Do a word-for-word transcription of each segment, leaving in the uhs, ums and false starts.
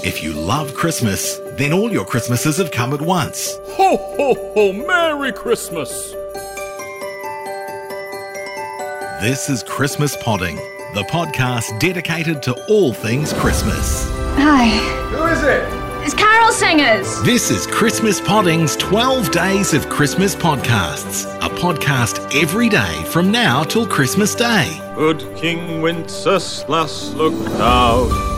If you love Christmas, then all your Christmases have come at once. Ho, ho, ho! Merry Christmas! This is Christmas Podding, the podcast dedicated to all things Christmas. Hi. Who is it? It's Carol Singers. This is Christmas Podding's twelve Days of Christmas podcasts, a podcast every day from now till Christmas Day. Good King Wenceslas looked out.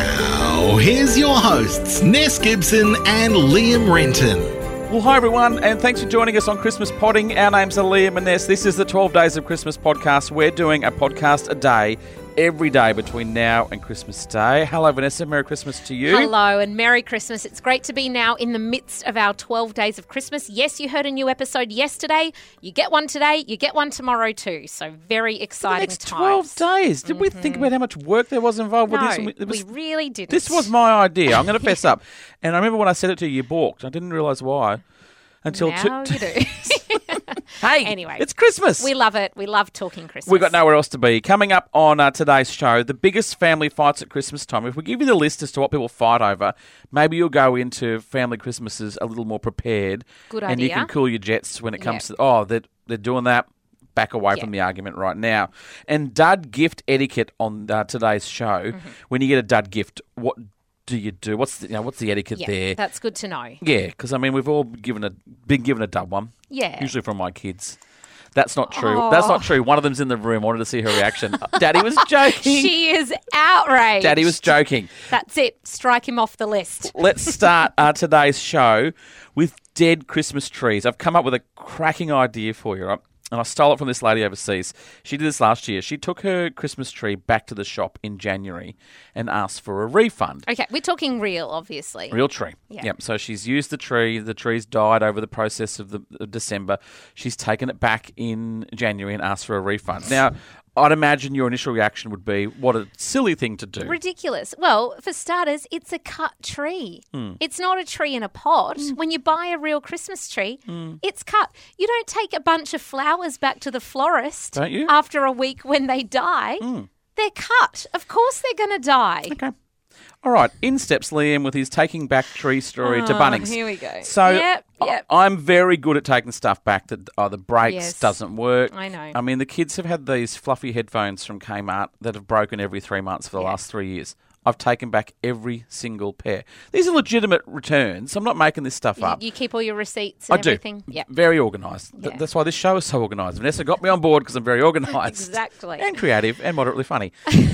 Now, here's your hosts, Ness Gibson and Liam Renton. Well, hi everyone, and thanks for joining us on Christmas Podding. Our names are Liam and Ness. This is the twelve Days of Christmas podcast. We're doing a podcast a day, every day between now and Christmas Day. Hello, Vanessa. Merry Christmas to you. Hello, and Merry Christmas. It's great to be now in the midst of our twelve Days of Christmas. Yes, you heard a new episode yesterday. You get one today. You get one tomorrow too. So very exciting the next times. twelve days. Did mm-hmm. we think about how much work there was involved no, with this? It was, we really didn't. This was my idea. I'm going to fess up. And I remember when I said it to you, you balked. I didn't realise why. Until now two, you do. Hey, anyway, it's Christmas. We love it. We love talking Christmas. We've got nowhere else to be. Coming up on uh, today's show, the biggest family fights at Christmas time. If we give you the list as to what people fight over, maybe you'll go into family Christmases a little more prepared. Good and idea. you can cool your jets when it comes yep. to, oh, they're, they're doing that. Back away yep. from the argument right now. And dud gift etiquette on uh, today's show. Mm-hmm. When you get a dud gift, what do you do? What's the, you know, what's the etiquette yeah, there? That's good to know. Yeah, because I mean we've all given a been given a dud one. Yeah, usually from my kids. That's not true. Oh. That's not true. One of them's in the room. I wanted to see her reaction. Daddy was joking. She is outraged. Daddy was joking. That's it. Strike him off the list. Let's start uh, today's show with dead Christmas trees. I've come up with a cracking idea for you, right? And I stole it from this lady overseas. She did this last year. She took her Christmas tree back to the shop in January and asked for a refund. Okay, we're talking real, obviously. Real tree. Yeah. Yep. So she's used the tree. The tree's died over the process of the of December. She's taken it back in January and asked for a refund. Now, I'd imagine your initial reaction would be, what a silly thing to do. Ridiculous. Well, for starters, it's a cut tree. Mm. It's not a tree in a pot. Mm. When you buy a real Christmas tree, mm. it's cut. You don't take a bunch of flowers back to the florist don't you? After a week when they die. Mm. They're cut. Of course they're going to die. Okay. All right, in steps Liam with his taking back tree story oh, to Bunnings. Here we go. So yep, yep. I, I'm very good at taking stuff back that oh, the brakes yes, doesn't work. I know. I mean, the kids have had these fluffy headphones from Kmart that have broken every three months for the yeah. last three years. I've taken back every single pair. These are legitimate returns. I'm not making this stuff up. You, you keep all your receipts and I do. everything? Yeah. Very organised. Yeah. Th- that's why this show is so organised. Vanessa got me on board because I'm very organised. Exactly. And creative and moderately funny.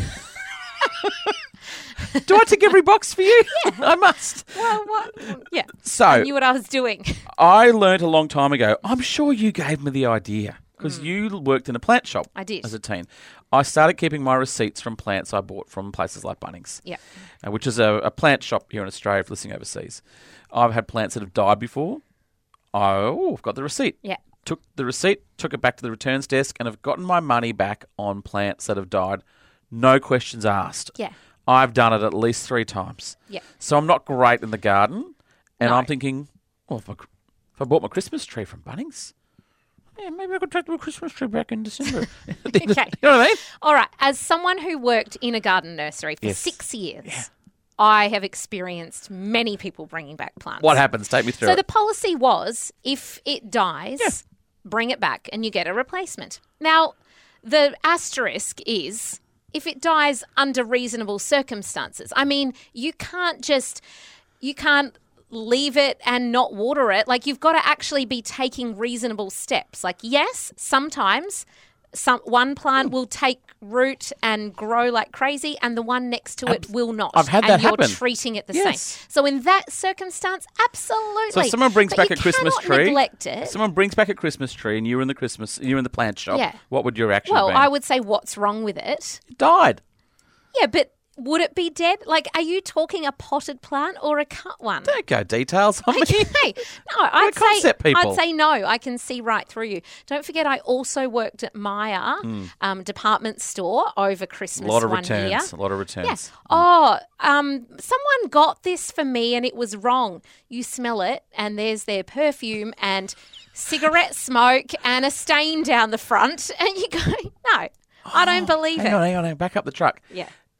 Do I tick every box for you? Yeah. I must. Well, what? Yeah. So I knew what I was doing. I learnt a long time ago. I'm sure you gave me the idea because mm. you worked in a plant shop. I did. As a teen. I started keeping my receipts from plants I bought from places like Bunnings. Yeah. Uh, which is a, a plant shop here in Australia for listening overseas. I've had plants that have died before. Oh, I've got the receipt. Yeah. Took the receipt, took it back to the returns desk, and have gotten my money back on plants that have died. No questions asked. Yeah. I've done it at least three times. Yeah. So I'm not great in the garden. And no. I'm thinking, well, if I, if I bought my Christmas tree from Bunnings, yeah, maybe I could take my Christmas tree back in December. Okay. You know what I mean? All right. As someone who worked in a garden nursery for yes. six years, yeah. I have experienced many people bringing back plants. What happens? Take me through so it. So the policy was, if it dies, yeah. bring it back and you get a replacement. Now, the asterisk is, if it dies under reasonable circumstances. I mean, you can't just, you can't leave it and not water it. Like, you've got to actually be taking reasonable steps. Like, yes, sometimes some one plant will take root and grow like crazy and the one next to it I've, will not. I've had that and you're happen. treating it the yes. same. So in that circumstance, absolutely. So if someone brings but back you a Christmas cannot tree. neglect it. Someone brings back a Christmas tree and you're in the Christmas you're in the plant shop. Yeah. What would your reaction well, be? I would say, what's wrong with it? It died. Yeah, but would it be dead? Like, are you talking a potted plant or a cut one? Don't go details on me. Okay. No, I'd say, concept people. I'd say no. I can see right through you. Don't forget, I also worked at Myer mm. um, department store over Christmas A lot of one returns. year. A lot of returns. Yeah. Mm. Oh, um, someone got this for me and it was wrong. You smell it and there's their perfume and cigarette smoke and a stain down the front and you go, no, I don't believe hang it. on, hang on, hang on. Back up the truck. Yeah.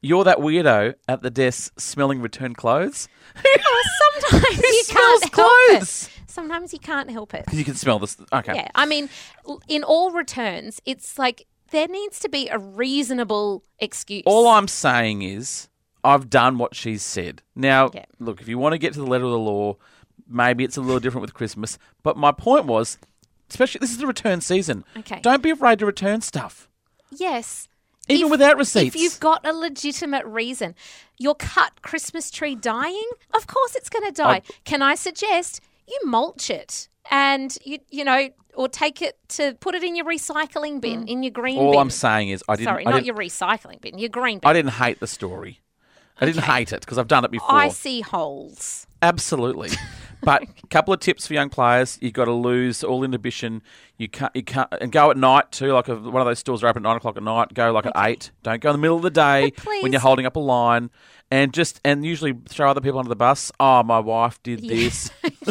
You're that weirdo at the desk smelling return clothes. Oh, sometimes you smells can't help clothes? it. Sometimes you can't help it. You can smell this. Okay. Yeah, I mean, l- in all returns, it's like there needs to be a reasonable excuse. All I'm saying is I've done what she's said. Now, Yeah. look, if you want to get to the letter of the law, maybe it's a little different with Christmas. But my point was, especially this is the return season. Okay. Don't be afraid to return stuff. Yes. Even If- without receipts. If you've got a legitimate reason, your cut Christmas tree dying, of course it's going to die. I- Can I suggest you mulch it and you you know, or take it to put it in your recycling bin, in your green All bin. I'm saying is I didn't. Sorry, I not didn't, your recycling bin, your green bin. I didn't hate the story. I didn't Okay. hate it because I've done it before. I see holes. Absolutely. But a couple of tips for young players: you've got to lose all inhibition. You can't, you can't, and go at night too. Like if one of those stores are open at nine o'clock at night. Go like at eight. Don't go in the middle of the day But please. when you're holding up a line. And just and usually throw other people under the bus. Oh, my wife did this.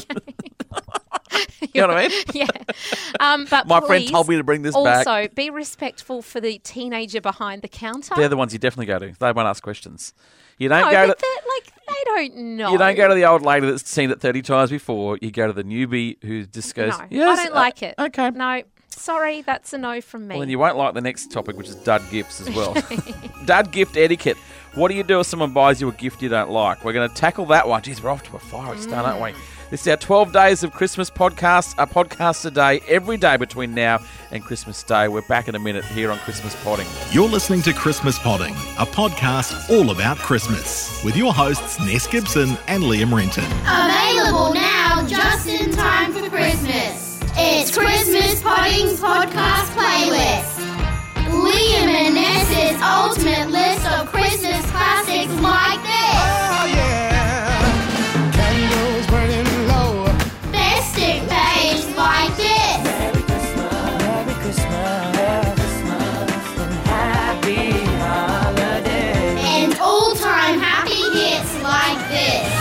You know what I mean? Yeah. Um, but My friend please told me to bring this also, back. Also, be respectful for the teenager behind the counter. They're the ones you definitely go to. They won't ask questions. You don't no, go but to. they're like they don't know. You don't go to the old lady that's seen it thirty times before. You go to the newbie who just goes, No, yes, I don't uh, like it. Okay. No, sorry, that's a no from me. Well, then you won't like the next topic, which is dud gifts as well. Dud gift etiquette. What do you do if someone buys you a gift you don't like? We're going to tackle that one. Jeez, we're off to a fiery start, aren't we? This is our twelve Days of Christmas podcast, a podcast a day, every day between now and Christmas Day. We're back in a minute here on Christmas Podding. You're listening to Christmas Podding, a podcast all about Christmas, with your hosts Ness Gibson and Liam Renton. Available now just in time for Christmas. It's Christmas Podding's podcast playlist. Liam and Ness's ultimate list of Christmas classics like this. Oh yeah, candles burning low. Festive page like this. Merry Christmas, Merry Christmas, and happy holidays. And all-time happy hits like this.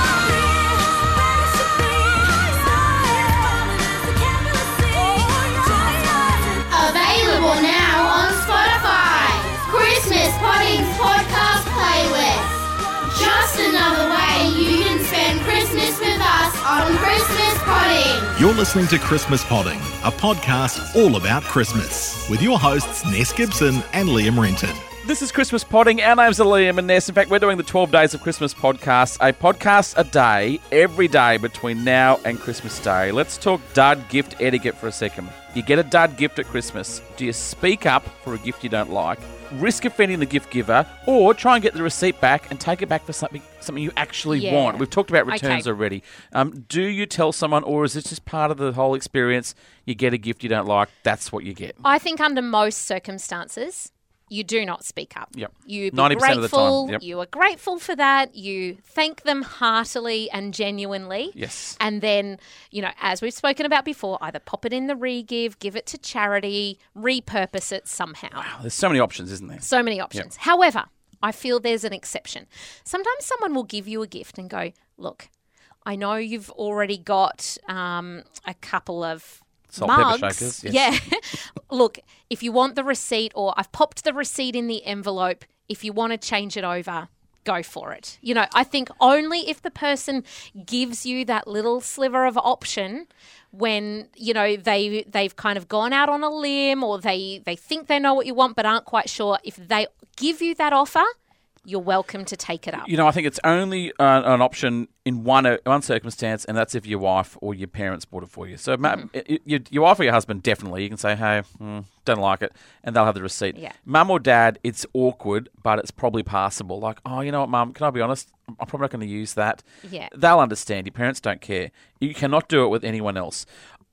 Available now on Spotify. Christmas Podding's podcast playlist. Just another way you can spend Christmas with us on Christmas Podding. You're listening to Christmas Podding, a podcast all about Christmas, with your hosts Ness Gibson and Liam Renton. This is Christmas Podding. Our names are Liam and Ness. In fact, we're doing the twelve Days of Christmas podcast, a podcast a day, every day between now and Christmas Day. Let's talk dud gift etiquette for a second. You get a dud gift at Christmas. Do you speak up for a gift you don't like, risk offending the gift giver, or try and get the receipt back and take it back for something something you actually Yeah. want? We've talked about returns Okay. already. Um, do you tell someone, or is this just part of the whole experience? You get a gift you don't like, that's what you get. I think under most circumstances, you do not speak up. Yep. You be ninety percent of the time, grateful. yep. You are grateful for that. You thank them heartily and genuinely. Yes. And then, you know, as we've spoken about before, either pop it in the re-give, give it to charity, repurpose it somehow. There's so many options, isn't there? So many options. However, I feel there's an exception. Sometimes someone will give you a gift and go, look, I know you've already got um, a couple of Salt, pepper mugs. shakers, yes. Yeah. Look, if you want the receipt, or I've popped the receipt in the envelope, if you want to change it over, go for it. You know, I think only if the person gives you that little sliver of option when, you know, they they've kind of gone out on a limb, or they they think they know what you want but aren't quite sure, if they give you that offer, you're welcome to take it up. You know, I think it's only uh, an option in one uh, one circumstance, and that's if your wife or your parents bought it for you. So, ma- y- y- your wife or your husband, definitely, you can say, hey, mm, don't like it, and they'll have the receipt. Yeah. Mum or dad, it's awkward, but it's probably passable. Like, oh, you know what, Mum, can I be honest? I'm probably not going to use that. Yeah. They'll understand. Your parents don't care. You cannot do it with anyone else.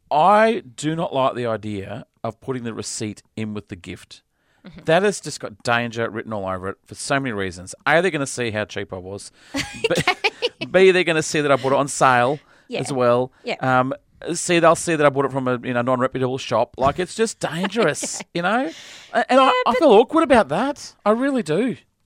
I do not like the idea of putting the receipt in with the gift. That has just got danger written all over it for so many reasons. A, they're going to see how cheap I was. B, B they're going to see that I bought it on sale Yeah. as well. Yeah. Um, C, they'll see that I bought it from a you know non-reputable shop. Like, it's just dangerous, you know? And I, I feel awkward about that. I really do.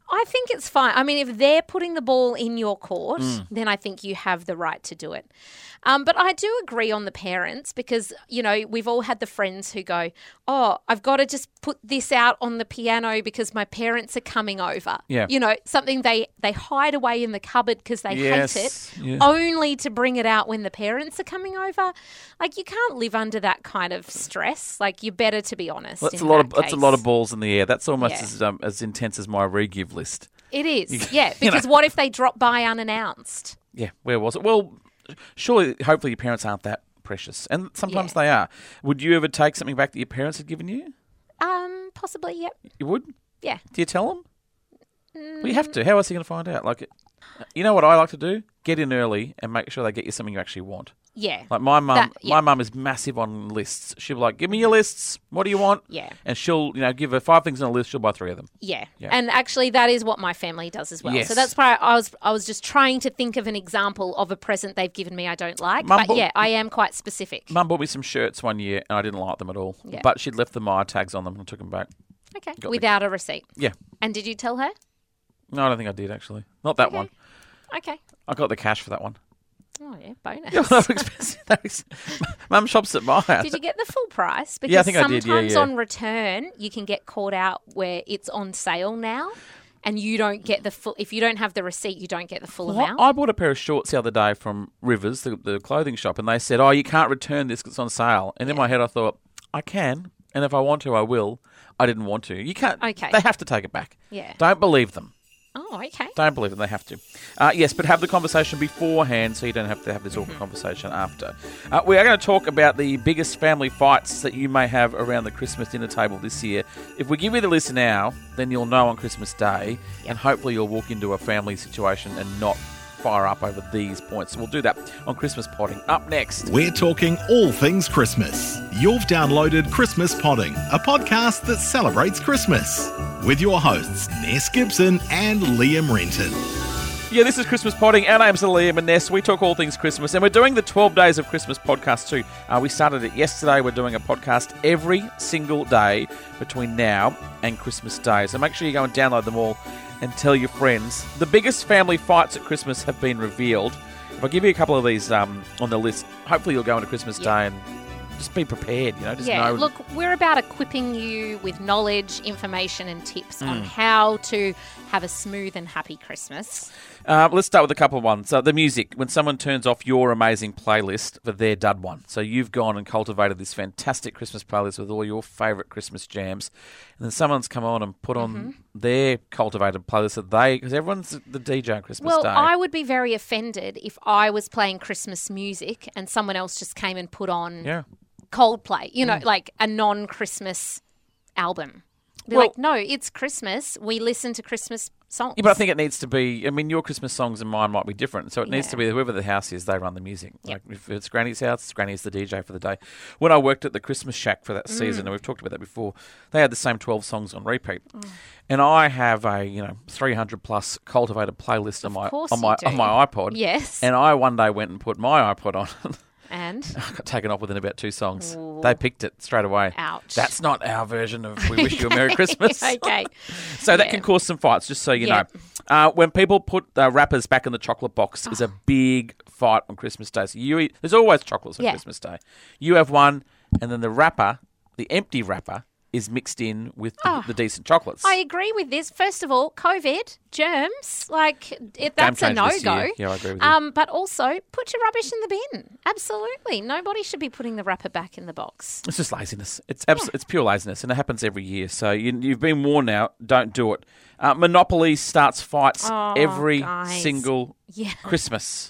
I think it's fine. I mean, if they're putting the ball in your court, Mm. then I think you have the right to do it. Um, but I do agree on the parents because, you know, we've all had the friends who go, oh, I've got to just put this out on the piano because my parents are coming over. Yeah. You know, something they, they hide away in the cupboard because they Yes, hate it, yeah. only to bring it out when the parents are coming over. Like, you can't live under that kind of stress. Like, you're better to be honest. That's a in lot that of that's a lot case. of balls in the air. That's almost Yeah. as um, as intense as my re-give list. It is, You- yeah. you know. Because what if they drop by unannounced? Yeah, where was it? Well, surely, hopefully, your parents aren't that precious, and sometimes Yeah. they are. Would you ever take something back that your parents had given you? Um, possibly, yep. You would? Yeah. Do you tell them? Well, you have to. How else are you going to find out? Like, you know what I like to do? Get in early and make sure they get you something you actually want. Yeah. Like my mum, That- yeah. my mum is massive on lists. She'll be like, "Give me your lists. What do you want?" Yeah. And she'll, you know, give her five things on a list. She'll buy three of them. Yeah. Yeah. And actually that is what my family does as well. Yes. So that's why I was I was just trying to think of an example of a present they've given me I don't like. Mum but bought- yeah, I am quite specific. Mum bought me some shirts one year, and I didn't like them at all. Yeah. But she'd left the Myer tags on them, and I took them back. Okay. the- Without a receipt. Yeah. And did you tell her? No, I don't think I did actually. Not that Okay. one. Okay. I got the cash for that one. Oh yeah, bonus. Yeah, they were expensive. They were ex- Mum shops at Myer. Did you get the full price? Because Yeah, I think I did, sometimes yeah, yeah. on return you can get caught out where it's on sale now and you don't get the full if you don't have the receipt you don't get the full Well, amount. I bought a pair of shorts the other day from Rivers, the, the clothing shop, and they said, "Oh, you can't return this 'cause it's on sale." And in my head, I thought, "I can, and if I want to, I will." I didn't want to. You can't. Okay. They have to take it back. Yeah. Don't believe them. Oh, okay. Don't believe them. They have to. Uh, yes, but have the conversation beforehand so you don't have to have this awkward conversation after. Uh, we are going to talk about the biggest family fights that you may have around the Christmas dinner table this year. If we give you the list now, then you'll know on Christmas Day, and hopefully you'll walk into a family situation and not fire up over these points. So we'll do that on Christmas Potting. Up next. We're talking all things Christmas. You've downloaded Christmas Potting, a podcast that celebrates Christmas. With your hosts, Ness Gibson and Liam Renton. Yeah, this is Christmas Potting. Our names are Liam and Ness. We talk all things Christmas, and we're doing the twelve Days of Christmas podcast too. Uh, we started it yesterday. We're doing a podcast every single day between now and Christmas Day. So make sure you go and download them all and tell your friends. The biggest family fights at Christmas have been revealed. If I give you a couple of these um, on the list, hopefully you'll go into Christmas Day and just be prepared, you know, just Yeah, know. look, we're about equipping you with knowledge, information, and tips on Mm. how to have a smooth and happy Christmas. Uh, let's start with a couple of ones. So the music, when someone turns off your amazing playlist for their dud one. So you've gone and cultivated this fantastic Christmas playlist with all your favourite Christmas jams, and then someone's come on and put on Mm-hmm. their cultivated playlist that they, because everyone's the D J on Christmas Well, Day. I would be very offended if I was playing Christmas music and someone else just came and put on yeah. Coldplay, you know, like a non-Christmas album. Be Well- like, no, it's Christmas. We listen to Christmas songs. Yeah, but I think it needs to be, I mean, your Christmas songs and mine might be different. So it needs Yeah. to be whoever the house is, they run the music. Like if it's Granny's house, it's Granny's the D J for the day. When I worked at the Christmas Shack for that season, Mm. and we've talked about that before, they had the same twelve songs on repeat. And I have a, you know, three hundred plus cultivated playlist on my course on you my do. on my iPod. Yes. And I one day went and put my iPod on. And I got taken off within about two songs. They picked it straight away. Ouch. That's not our version of We Wish You a Merry Christmas. okay. So that Yeah. can cause some fights, just so you Yeah. know. Uh, when people put uh, wrappers back in the chocolate box is Oh. a big fight on Christmas Day. So you eat, there's always chocolates on Yeah. Christmas Day. You have one, and then the wrapper, the empty wrapper, is mixed in with the, Oh. the decent chocolates. I agree with this. First of all, COVID, germs, like it, that's a changer no this go. year. Yeah, I agree with you. Um, but also, put your rubbish in the bin. Absolutely, nobody should be putting the wrapper back in the box. It's just laziness. It's abs- it's pure laziness, and it happens every year. So you, you've been warned now. Don't do it. Uh, Monopoly starts fights Oh, every guys. single Yeah. Christmas.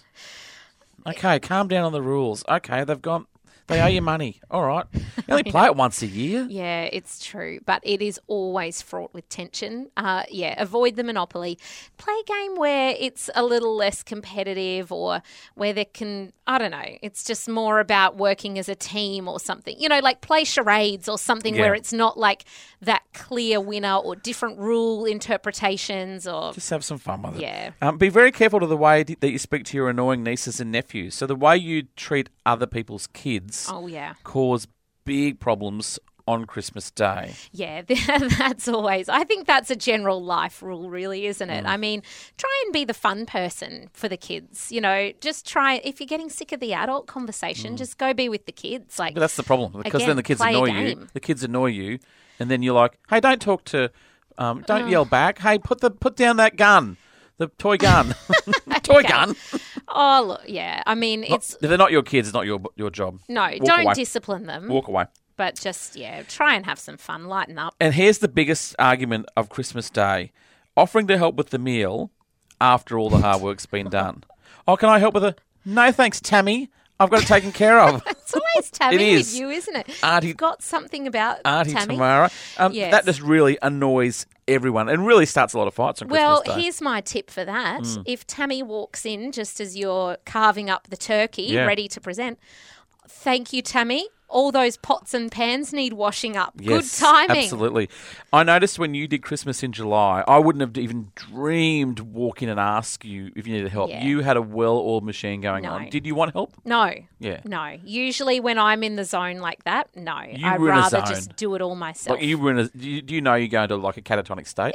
Okay, calm down on the rules. Okay, they've gone. They owe you money. All right. You only play it once a year. Yeah, it's true, but it is always fraught with tension. Uh, yeah, avoid the Monopoly. Play a game where it's a little less competitive or where there can, I don't know, it's just more about working as a team or something. You know, like play charades or something Yeah. where it's not like that clear winner or different rule interpretations or... Just have some fun with it. Yeah. Um, be very careful to the way d- that you speak to your annoying nieces and nephews. So the way you treat other people's kids Oh, yeah. cause big problems on Christmas Day. Yeah, that's always. I think that's a general life rule, really, isn't it? Mm. I mean, try and be the fun person for the kids. You know, just try. If you're getting sick of the adult conversation, Mm. just go be with the kids. Like, But that's the problem, because again, then the kids play a annoy you. game. The kids annoy you, and then you're like, "Hey, don't talk to, um, don't Oh. yell back. Hey, put the put down that gun, the toy gun, toy Okay. gun." Oh, look, yeah. I mean, it's If they're not your kids, it's not your your job. no. Walk Don't away. discipline them, Walk away. but just yeah, try and have some fun, lighten up. And here's the biggest argument of Christmas Day: offering to help with the meal after all the hard work's been done. Oh, can I help with a? No, thanks, Tammy. I've got it taken care of. It's always Tammy It is. with you, isn't it? Auntie- You've got something about Auntie Tammy. Tamara. Um, Yes. That just really annoys everyone and really starts a lot of fights on Well, Christmas Day. here's my tip for that. Mm. If Tammy walks in just as you're carving up the turkey, Yeah. ready to present, thank you, Tammy. All those pots and pans need washing up. Yes, Good timing. absolutely. I noticed when you did Christmas in July, I wouldn't have even dreamed walk in and ask you if you needed help. Yeah. You had a well-oiled machine going No. on. Did you want help? No. Yeah. No. Usually when I'm in the zone like that, no. You I'd were in a rather zone. just do it all myself. Like you were in a, do you, do you know you're going to like a catatonic state?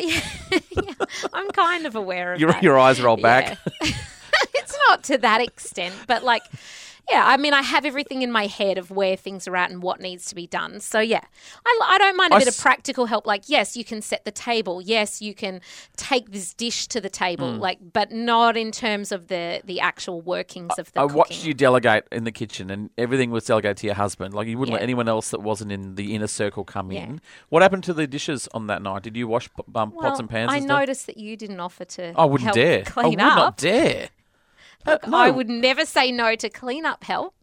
I'm kind of aware of your, that. your eyes roll back. Yeah. It's not to that extent, but like, yeah, I mean, I have everything in my head of where things are at and what needs to be done. So, yeah, I, I don't mind a I bit s- of practical help. Like, yes, you can set the table. Yes, you can take this dish to the table, Mm. like, but not in terms of the, the actual workings of the I cooking. watched you delegate in the kitchen and everything was delegated to your husband. Like you wouldn't let Yeah. anyone else that wasn't in the inner circle come Yeah. in. What happened to the dishes on that night? Did you wash p- um, Well, pots and pans I and stuff? noticed that you didn't offer to I wouldn't help dare. clean I would up. not dare. Look, no. I would never say no to clean up help.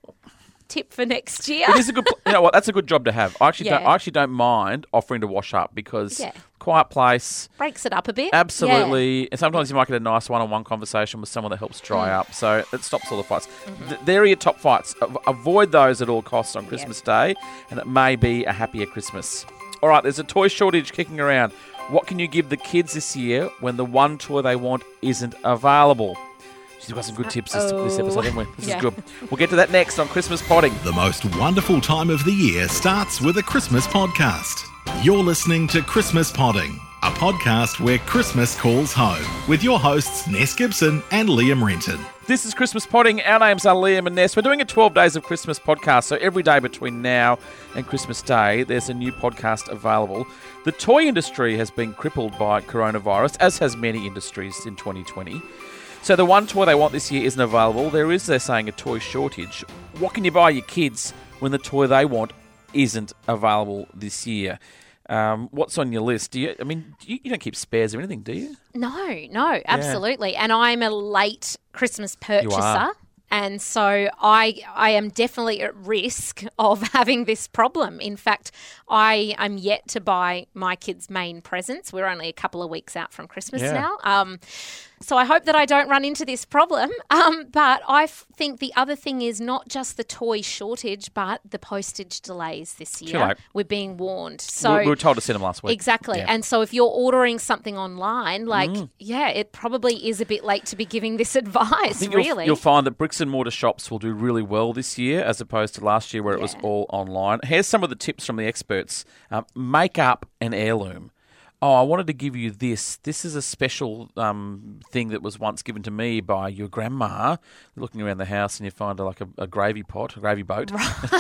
Tip for next year. It is a good. You know what? That's a good job to have. I actually, don't, Yeah. I actually don't mind offering to wash up because Yeah. quiet place. Breaks it up a bit. Absolutely. And sometimes you might get a nice one-on-one conversation with someone that helps dry Mm. up. So it stops all the fights. Th- there are your top fights. A- avoid those at all costs on Christmas Day, and it may be a happier Christmas. All right, there's a toy shortage kicking around. What can you give the kids this year when the one toy they want isn't available? She's got some good tips this, this episode, haven't we? This Yeah. is good. We'll get to that next on Christmas Potting. The most wonderful time of the year starts with a Christmas podcast. You're listening to Christmas Podding, a podcast where Christmas calls home, with your hosts Ness Gibson and Liam Renton. This is Christmas Potting. Our names are Liam and Ness. We're doing a twelve Days of Christmas podcast, so every day between now and Christmas Day, there's a new podcast available. The toy industry has been crippled by coronavirus, as has many industries in twenty twenty. So the one toy they want this year isn't available. There is, they're saying, a toy shortage. What can you buy your kids when the toy they want isn't available this year? Um, what's on your list? Do you? I mean, you, you don't keep spares or anything, do you? No, no, absolutely. And I'm a late Christmas purchaser. are. And so I I am definitely at risk of having this problem. In fact, I am yet to buy my kids' main presents. We're only a couple of weeks out from Christmas Yeah. now. Um, so I hope that I don't run into this problem. Um, but I f- think the other thing is not just the toy shortage, but the postage delays this year. late. We're being warned. So we, we were told to send them last week. Exactly. Yeah. And so if you're ordering something online, like, Mm. yeah, it probably is a bit late to be giving this advice, I think really. you'll, you'll find that bricks and mortar shops will do really well this year as opposed to last year where it was Yeah. all online. Here's some of the tips from the experts. Um, make up an heirloom. Oh, I wanted to give you this. This is a special um, thing that was once given to me by your grandma. Looking around the house and you find uh, like a, a gravy pot, a gravy boat.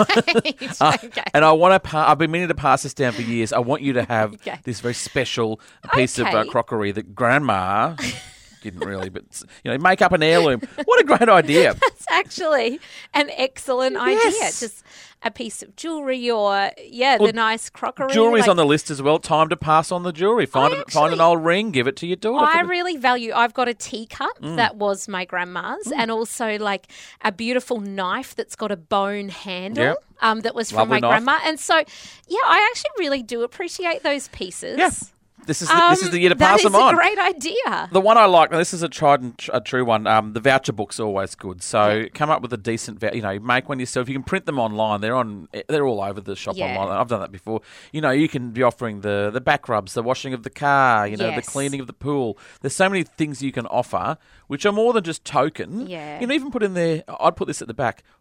Right. Uh, okay. And I want to. Pa- I've been meaning to pass this down for years. I want you to have Okay. this very special piece of uh, Okay. crockery that Grandma didn't really, but you know, make up an heirloom. What a great idea! That's actually an excellent Yes. idea. Just a piece of jewellery or, yeah, Well, the nice crockery. Jewelry's like- on the list as well. Time to pass on the jewelry. Find I an, find an actually- old ring, give it to your daughter. I for the- really value. I've got a teacup Mm. that was my grandma's, and also like a beautiful knife that's got a bone handle. Yep. Um, that was from Lovely my knife. grandma, and so yeah, I actually really do appreciate those pieces. Yeah. This is the, this is Um, the year to pass them That is on. a great idea. The one I like, now this is a tried and tr- a true one. Um, the voucher book's always good. So come up with a decent, vou- you know, make one yourself. You can print them online. They're on. They're all over the shop Yeah. online. I've done that before. You know, you can be offering the the back rubs, the washing of the car, you know, the Yes. cleaning of the pool. There's so many things you can offer, which are more than just token. Yeah. You know, even put in there. I'd put this at the back.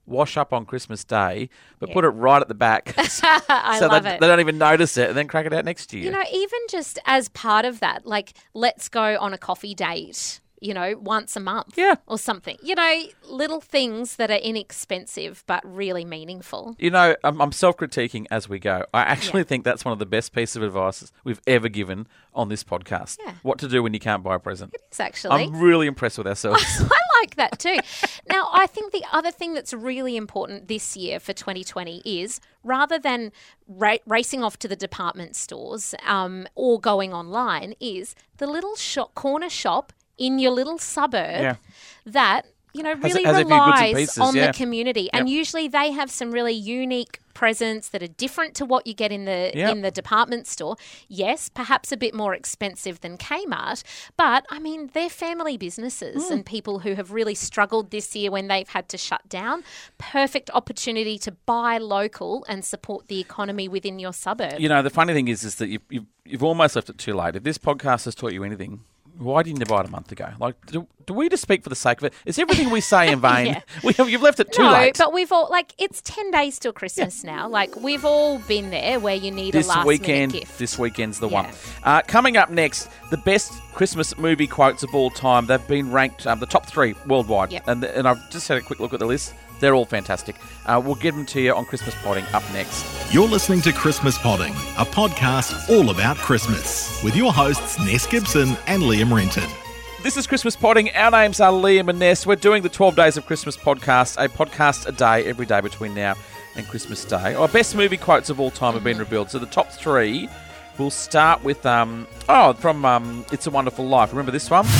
wash up on Christmas Day, but Yeah. put it right at the back I so love they, it. they don't even notice it and then crack it out next year. You know, even just as part of that, like, let's go on a coffee date, you know, once a month Yeah. or something. You know, little things that are inexpensive but really meaningful. You know, I'm, I'm self-critiquing as we go. I actually Yeah. think that's one of the best pieces of advice we've ever given on this podcast. Yeah. What to do when you can't buy a present. It's actually. I'm really impressed with ourselves. I like that too. Now, I think the other thing that's really important this year for twenty twenty is rather than ra- racing off to the department stores um, or going online, is the little shop, corner shop in your little suburb Yeah. that, you know, really has a few bits and relies pieces, on yeah. the community. And Yep. usually they have some really unique presents that are different to what you get in the Yep. in the department store. Yes, perhaps a bit more expensive than Kmart, but I mean, they're family businesses Hmm. and people who have really struggled this year when they've had to shut down. Perfect opportunity to buy local and support the economy within your suburb. You know, the funny thing is, is that you've, you've, you've almost left it too late. If this podcast has taught you anything, why didn't you buy it a month ago? Like, do, do we just speak for the sake of it? Is everything we say in vain? Yeah. we have, you've left it too no, late. but we've all, like, it's ten days till Christmas now. Like, we've all been there where you need this a last weekend, minute gift. this weekend's the Yeah. one. Uh, coming up next, the best Christmas movie quotes of all time. They've been ranked um, the top three worldwide, Yep. and and I've just had a quick look at the list. They're all fantastic. Uh, we'll give them to you on Christmas Podding up next. You're listening to Christmas Podding, a podcast all about Christmas, with your hosts Ness Gibson and Liam Renton. This is Christmas Podding. Our names are Liam and Ness. We're doing the twelve Days of Christmas podcast, a podcast a day, every day between now and Christmas Day. Our best movie quotes of all time have been revealed. So the top three, we'll start with, um, oh, from um, It's a Wonderful Life. Remember this one?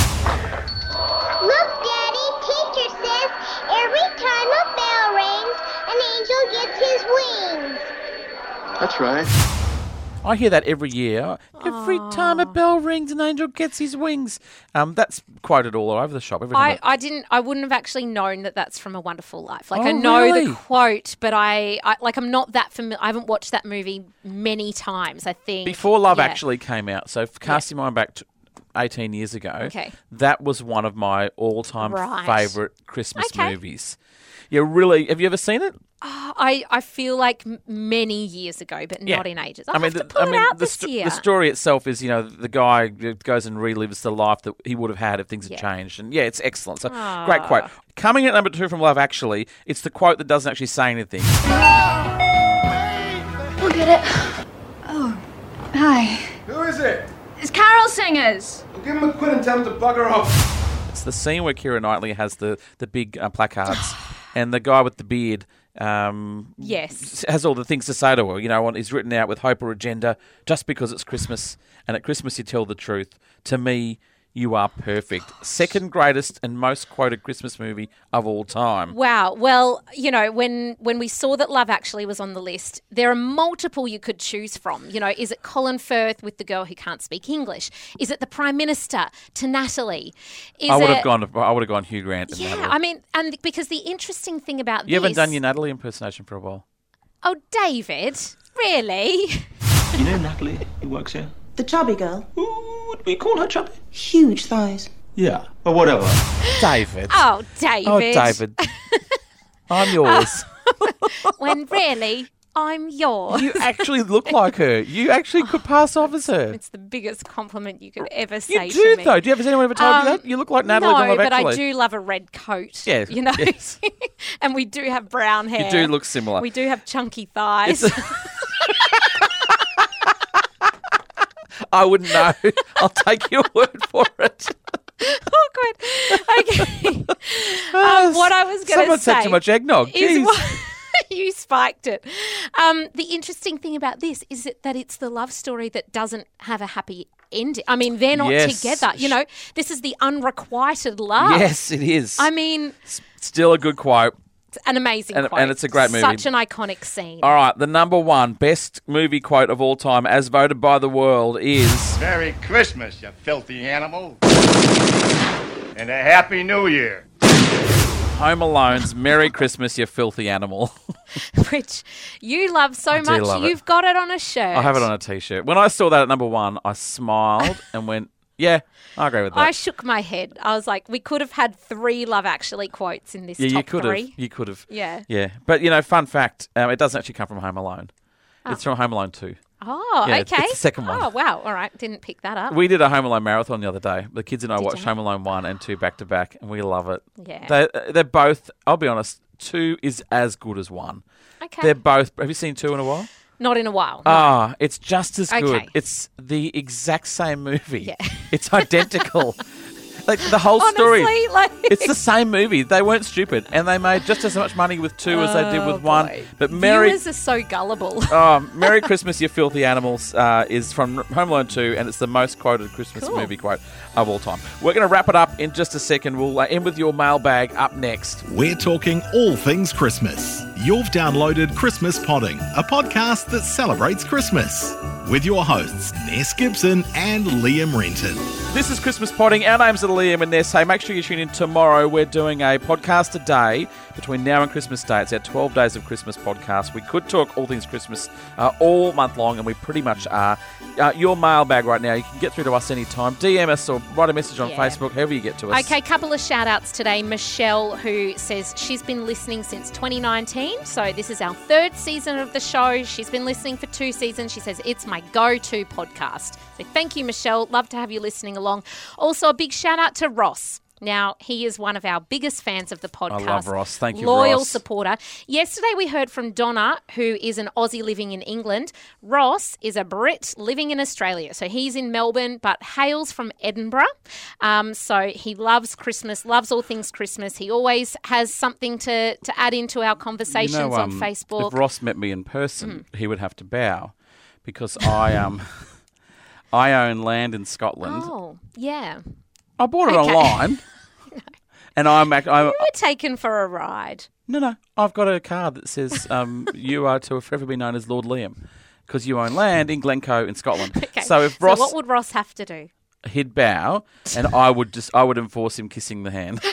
Look, Daddy, teacher says every time a bell rings, an angel gets his wings. That's right. I hear that every year. Every time a bell rings, an angel gets his wings. Um, that's quoted all over the shop. Every time I, I didn't. I wouldn't have actually known that that's from A Wonderful Life. Like, Oh, I know really? the quote, but I, I like I'm not that familiar. I haven't watched that movie many times. I think Before Love Yeah. Actually came out, so cast your mind back to eighteen years ago, Okay. that was one of my all-time Right. favourite Christmas Okay. movies. Yeah, really. Have you ever seen it? I, I feel like m- many years ago, but Yeah. not in ages. I'll I mean, have to the, pull I mean, it out the, this sto- year. the story itself is, you know, the guy goes and relives the life that he would have had if things had Yeah. changed, and yeah, it's excellent. So great quote. Coming at number two from Love Actually, it's the quote that doesn't actually say anything. Look at it. Oh, hi. Who is it? It's Carol Singers. Well, give him a quid and tell him to bugger off. It's the scene where Keira Knightley has the the big uh, placards, and the guy with the beard. Um, Yes. has all the things to say to her. You know, and he's written out with hope or agenda just because it's Christmas, and at Christmas you tell the truth. To me, you are perfect. Second greatest and most quoted Christmas movie of all time. Wow. Well, you know, when when we saw that Love Actually was on the list, there are multiple you could choose from. You know, is it Colin Firth with the girl who can't speak English? Is it the Prime Minister to Natalie? Is I would it, have gone. I would have gone Hugh Grant. And Yeah, Natalie. I mean, and because the interesting thing about you this, haven't done your Natalie impersonation for a while. Oh, David, really? You know Natalie, who works here? The chubby girl. Ooh, would we call her chubby? Huge thighs. Yeah, or whatever. David. Oh, David. Oh, David. I'm yours. When really, I'm yours. You actually look like her. You actually could pass off as her. It's the biggest compliment you could ever say You to do, me. though. Do you ever, has anyone ever told Um, you that? You look like Natalie no, from Love but Actually. I do love a red coat. Yeah, you know, yes. and we do have brown hair. You do look similar. We do have chunky thighs. I wouldn't know. I'll take your word for it. Awkward. Okay. um, what I was going to Someone say said too much eggnog. is Jeez. what- you spiked it. Um, the interesting thing about this is that, that it's the love story that doesn't have a happy ending. I mean, they're not Yes. together. You know, this is the unrequited love. Yes, it is. I mean, Still a good quote. it's an amazing And- quote. and it's a great movie. Such an iconic scene. All right, the number one best movie quote of all time, as voted by the world, is... Merry Christmas, you filthy animal. And a Happy New Year. Home Alone's Merry Christmas, you filthy animal. Which you love so I do much. love it. You've got it on a shirt. I have it on a T-shirt. When I saw that at number one, I smiled and went, Yeah, I agree with that. I shook my head. I was like, we could have had three Love Actually quotes in this yeah, top you could three. have. You could have. Yeah. Yeah. But, you know, fun fact, um, it doesn't actually come from Home Alone. Oh. It's from Home Alone two. Oh, Yeah, okay. it's- it's the second one. Oh, wow. All right. Didn't pick that up. We did a Home Alone marathon the other day. The kids and I Did watched you? Home Alone one and two back to back, and we love it. Yeah. They, they're both, I'll be honest, two is as good as one. Okay. They're both, have you seen two in a while? Not in a while. Ah, it's just as good. Okay. It's the exact same movie. Yeah. It's identical. Like the whole story. Honestly, like- It's the same movie. They weren't stupid, and they made just as much money with two as they did Oh, with one. boy. But Merry, Viewers are so gullible. oh, Merry Christmas, You Filthy Animals uh, is from Home Alone two, and it's the most quoted Christmas Cool. movie quote of all time. We're going to wrap it up in just a second. We'll uh, end with your mailbag up next. We're talking all things Christmas. You've downloaded Christmas Podding, a podcast that celebrates Christmas. With your hosts, Ness Gibson and Liam Renton. This is Christmas Podding. Our names are Liam and Ness. Hey, make sure you tune in tomorrow. We're doing a podcast a day between now and Christmas Day. It's our twelve Days of Christmas podcast. We could talk all things Christmas uh, all month long, and we pretty much are. Uh, your mailbag right now, you can get through to us anytime. D M us or write a message on Yeah. Facebook, however you get to us. Okay, couple of shout outs today. Michelle, who says she's been listening since twenty nineteen. So this is our third season of the show. She's been listening for two seasons. She says it's my go-to podcast. So thank you, Michelle. Love to have you listening along. Also, a big shout out to Ross. Now, he is one of our biggest fans of the podcast. I love Ross. Thank you, Loyal Ross. supporter. Yesterday, we heard from Donna, who is an Aussie living in England. Ross is a Brit living in Australia. So he's in Melbourne, but hails from Edinburgh. Um, so he loves Christmas, loves all things Christmas. He always has something to, to add into our conversations You know, on um, Facebook. If Ross met me in person, he would have to bow because I um I own land in Scotland. Oh, yeah. I bought it Okay. online, and I'm act- I'm You were taken for a ride. no no. I've got a card that says um you are to forever be known as Lord Liam because you own land in Glencoe in Scotland. Okay. So if Ross what would Ross have to do? he'd bow, and I would just I would enforce him kissing the hand.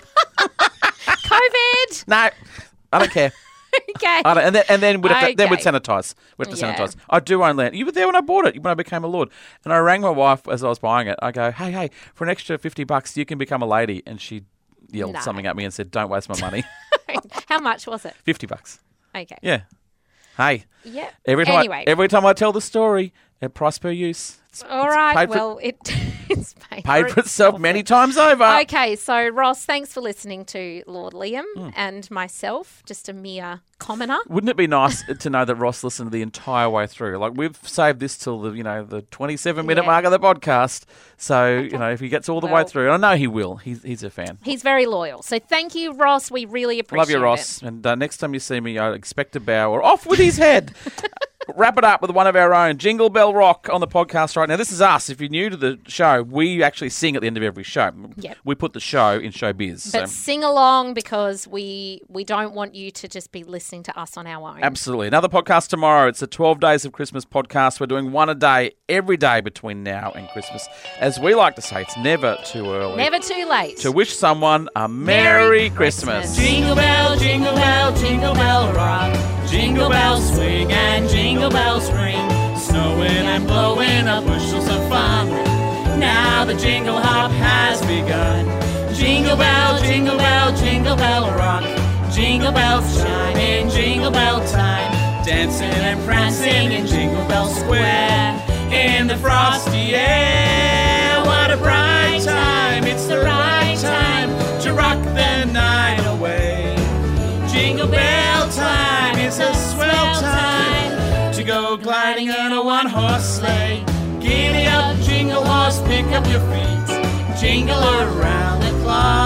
COVID. No, I don't care. Okay. I don't, and then and then we'd have to, then we'd Okay. sanitise. We have to Yeah. sanitise. I do own land. You were there when I bought it. When I became a lord, and I rang my wife as I was buying it. I go, hey hey, for an extra fifty bucks, you can become a lady. And she yelled No. something at me and said, "Don't waste my money." How much was it? Fifty bucks. Okay. Yeah. Hey. Yeah. Every time. Anyway. I, every time I tell the story, at price per use. It's, All it's right. paid for- Well, it, it's paid, paid for itself many times over. Okay, so Ross, thanks for listening to Lord Liam and myself, just a mere commoner. Wouldn't it be nice to know that Ross listened the entire way through? Like we've saved this till the you know the twenty-seven minute Yeah. mark of the podcast. So you know if he gets all the way Well- through, and I know he will. He's he's a fan. He's very loyal. So thank you, Ross. We really appreciate Love you, it. Ross. And uh, next time you see me, I expect a bow or off with his head. Wrap it up with one of our own, Jingle Bell Rock, on the podcast right now. This is us. If you're new to the show, we actually sing at the end of every show. Yep. We put the show in showbiz. But So. sing along because we we don't want you to just be listening to us on our own. Absolutely. Another podcast tomorrow. It's a twelve Days of Christmas podcast. We're doing one a day every day between now and Christmas. As we like to say, it's never too early Never too late. to wish someone a Merry, Merry Christmas. Christmas. Jingle bell, jingle bell, jingle bell rock. Jingle bells swing and jingle bells ring. Snowing and blowing up bushels of fun. Now the jingle hop has begun. Jingle bell, jingle bell, jingle bell rock. Jingle bells chime in jingle bell time. Dancing and prancing in Jingle Bell Square. In the frosty air, what a bright time. It's the right time to rock the night away. Jingle bell time, it's a swell time to go gliding in a one-horse sleigh. Giddy up, jingle horse, pick up your feet. Jingle around the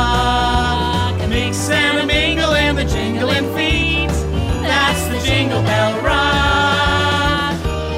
clock. Mix and a mingle in the jingling feet. That's the Jingle Bell Rock.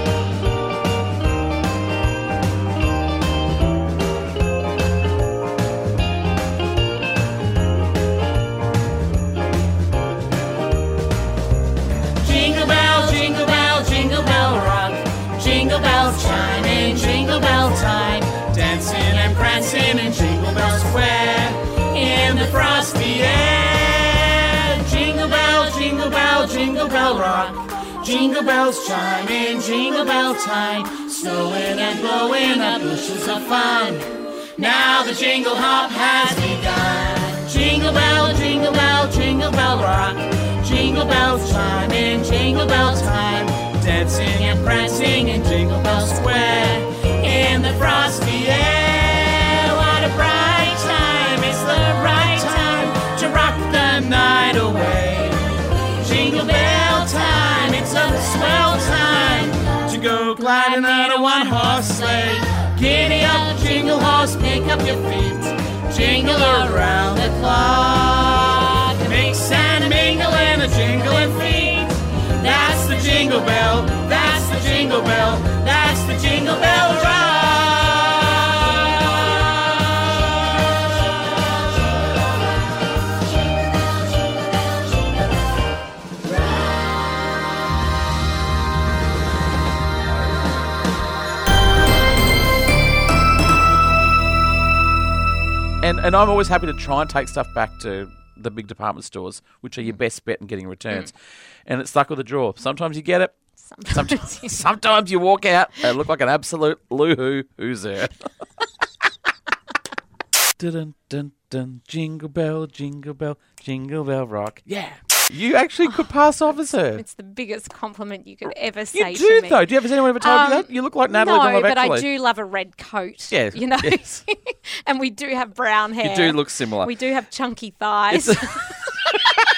Jingle bell, jingle bell, jingle bell rock. Jingle bells chime in jingle bell time. Dancing and prancing in Jingle Bell Square. In the frosty air. Jingle bell, jingle bell, jingle bell rock. Jingle bells chime in jingle bell time. Snowing and blowing up bushels of fun. Now the jingle hop has begun. Jingle bell, jingle bell, jingle bell rock. Jingle bells chime in jingle bell time. Dancing and prancing in Jingle Bell Square. In the frosty air, what a bright time. It's the right time to rock the night away. Jingle bell time, it's a swell time to go gliding on a one-horse sleigh. Giddy up, jingle horse, pick up your feet. Jingle around the clock. Mix and mingle in a jingling feet. That's the jingle bell, that's the jingle bell, that's the jingle bell rock. And and I'm always happy to try and take stuff back to the big department stores, which are your best bet in getting returns. Mm. And it's stuck with a drawer. Sometimes you get it. Sometimes, sometimes, sometimes you walk out and look like an absolute loo-hoo. Who's there? dun, dun, dun, jingle bell, jingle bell, jingle bell rock. Yeah. You actually could pass off as her. It's the biggest compliment you could ever say you to do, me. though. Do you ever see anyone ever told um, you that? You look like Natalie no, from Love but Actually. I do love a red coat. Yeah, you know, yes. And we do have brown hair. You do look similar. We do have chunky thighs.